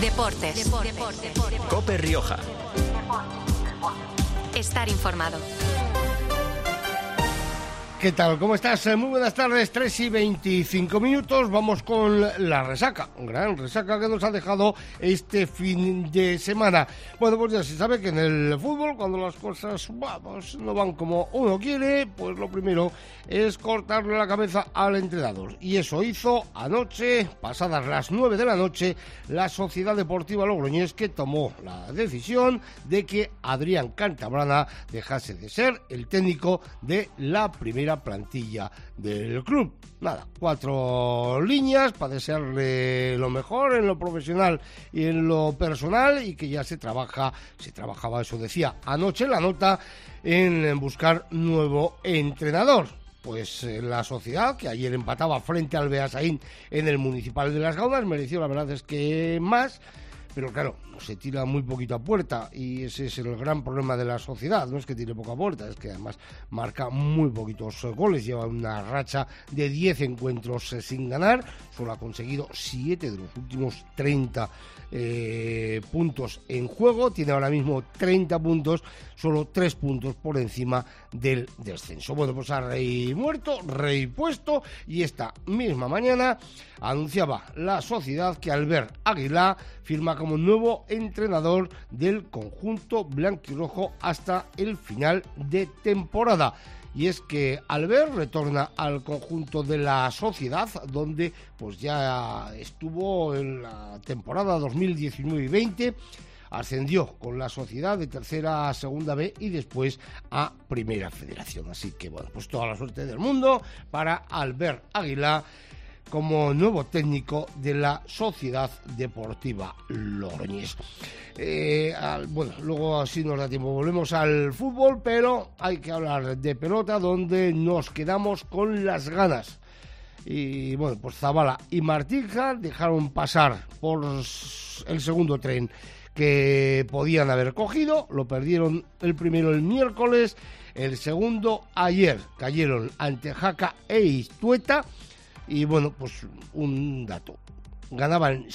Deportes. COPE Rioja. Estar informado. ¿Qué tal? ¿Cómo estás? Muy buenas tardes, 3:25. Vamos con la resaca, gran resaca que nos ha dejado este fin de semana. Bueno, pues ya se sabe que en el fútbol, cuando las cosas pues, no van como uno quiere, pues lo primero es cortarle la cabeza al entrenador. Y eso hizo anoche, pasadas las 9 de la noche, la Sociedad Deportiva Logroñés, que tomó la decisión de que Adrián Cantabrana dejase de ser el técnico de la primera plantilla del club. Nada, 4 líneas para desearle lo mejor en lo profesional y en lo personal, y que ya se trabajaba, eso decía anoche la nota, en buscar nuevo entrenador. Pues la Sociedad, que ayer empataba frente al Beasaín en el Municipal de Las Gaunas, mereció, la verdad es que más, pero claro, se tira muy poquito a puerta, y ese es el gran problema de la Sociedad. No es que tire poca puerta, es que además marca muy poquitos goles. Lleva una racha de 10 encuentros sin ganar, solo ha conseguido 7 de los últimos 30 puntos en juego. Tiene ahora mismo 30 puntos, solo 3 puntos por encima del descenso. Bueno, pues a rey muerto, rey puesto, y esta misma mañana anunciaba la Sociedad que Albert Aguilá firma como nuevo entrenador del conjunto blanquirrojo hasta el final de temporada. Y es que Albert retorna al conjunto de la Sociedad, donde pues ya estuvo en la temporada 2019 y 20, ascendió con la Sociedad de tercera a segunda B y después a primera federación. Así que bueno, pues toda la suerte del mundo para Albert Aguilá como nuevo técnico de la Sociedad Deportiva Logroñés. Bueno, luego así nos da tiempo, volvemos al fútbol, pero hay que hablar de pelota, donde nos quedamos con las ganas. Y bueno, pues Zabala y Martija dejaron pasar por el segundo tren que podían haber cogido. Lo perdieron el primero el miércoles, el segundo ayer. Cayeron ante Jaca e Iztueta. Y bueno, pues un dato, ganaban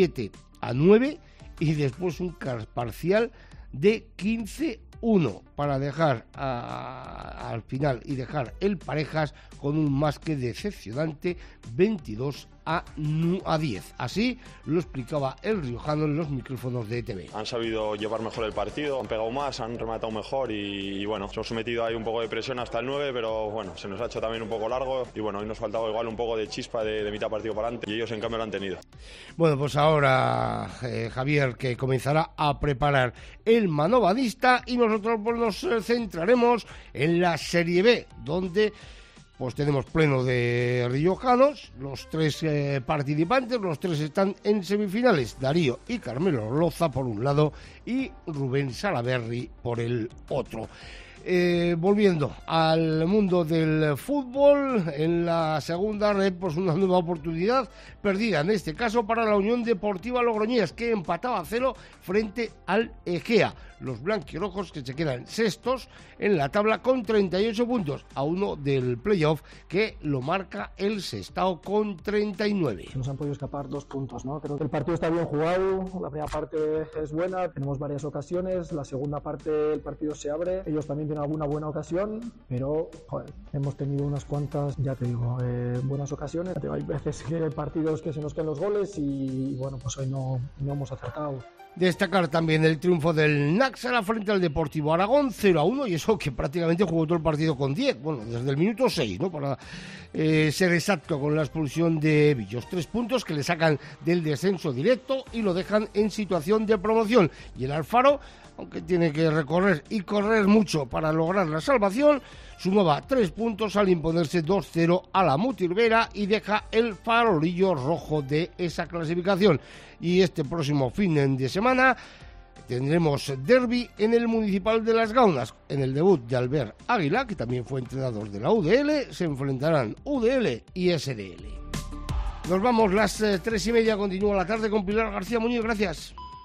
7-9 y después un parcial de 15-1 para dejar al final y dejar el Parejas con un más que decepcionante 22-10. Así lo explicaba el riojano en los micrófonos de ETV. Han sabido llevar mejor el partido, han pegado más, han rematado mejor y bueno, nos hemos sometido ahí un poco de presión hasta el 9, pero bueno, se nos ha hecho también un poco largo y bueno, hoy nos faltaba igual un poco de chispa de mitad partido para adelante y ellos en cambio lo han tenido. Bueno, pues ahora Javier, que comenzará a preparar el Manovanista, y nosotros pues nos centraremos en la Serie B, donde pues tenemos pleno de riojanos. Los 3 participantes, los 3 están en semifinales: Darío y Carmelo Loza por un lado y Rubén Salaberry por el otro. Volviendo al mundo del fútbol, en la segunda red, pues una nueva oportunidad perdida, en este caso para la Unión Deportiva Logroñés, que empataba a 0 frente al Egea. Los blanquirrojos, que se quedan sextos en la tabla con 38 puntos, a uno del playoff, que lo marca el Sestao con 39. Nos han podido escapar 2 puntos, ¿no? Creo que el partido está bien jugado, la primera parte es buena, tenemos varias ocasiones, la segunda parte el partido se abre, ellos también tienen alguna buena ocasión, pero joder, hemos tenido unas cuantas, ya te digo, buenas ocasiones. Hay veces que hay partidos que se nos caen los goles y bueno, pues hoy no hemos acertado. Destacar también el triunfo del Náxara frente al Deportivo Aragón, 0-1, y eso que prácticamente jugó todo el partido con 10, bueno, desde el minuto 6, ¿no? Para ser exacto, con la expulsión de Villos. 3 puntos que le sacan del descenso directo y lo dejan en situación de promoción. Y el Alfaro, aunque tiene que recorrer y correr mucho para lograr la salvación, sumaba 3 puntos al imponerse 2-0 a la Mutirbera y deja el farolillo rojo de esa clasificación. Y este próximo fin de semana tendremos derbi en el Municipal de Las Gaunas. En el debut de Albert Aguilá, que también fue entrenador de la UDL, se enfrentarán UDL y SDL. Nos vamos, las 3:30, continúa la tarde con Pilar García Muñoz, gracias.